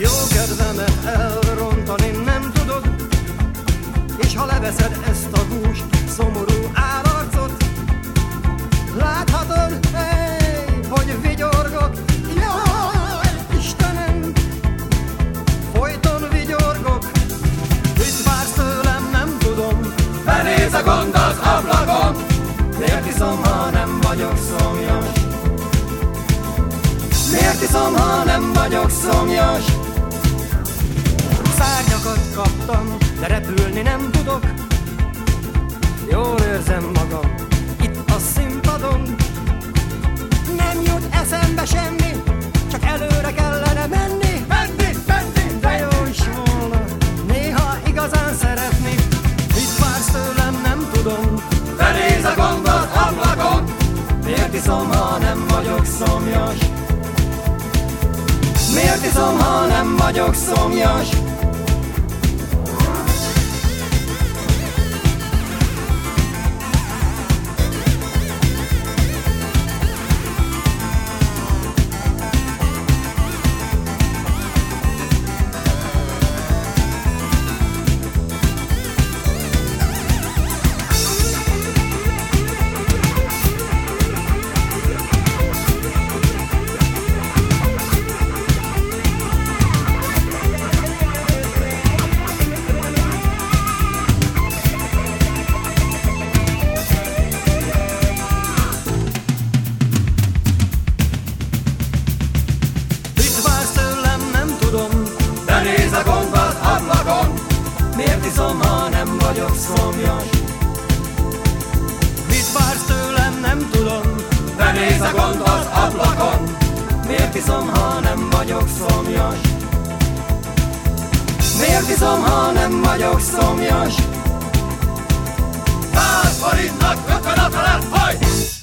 Jó kedvemet elrontani nem tudod, és ha leveszed ezt a gúst, szomorú állarcot, láthatod, hey, hogy vigyorgok. Jaj, Istenem, folyton vigyorgok. Mit vársz tőlem, nem tudom. Benéz a gond az ablakon. Miért iszom, ha nem vagyok szomjas? Miért iszom, ha nem vagyok szomjas? Szárnyakat kaptam, de repülni nem tudok. Jól érzem magam itt a színpadon. Nem jut eszembe semmi, csak előre kellene menni. Menni, menni, De jó is volna néha igazán szeretni. Mit vársz tőlem, nem tudom. benéz a gond az ablakon. Miért iszom, ha nem vagyok szomjas? Miért iszom, ha nem vagyok szomjas? Benéz a gond az ablakon. Miért iszom, ha nem vagyok szomjas? Mit vársz tőlem, nem tudom. Benéz a gond az ablakon. Miért iszom, ha nem vagyok szomjas? Miért iszom, ha nem vagyok szomjas? 100 forintnak kötön a felett, hajt!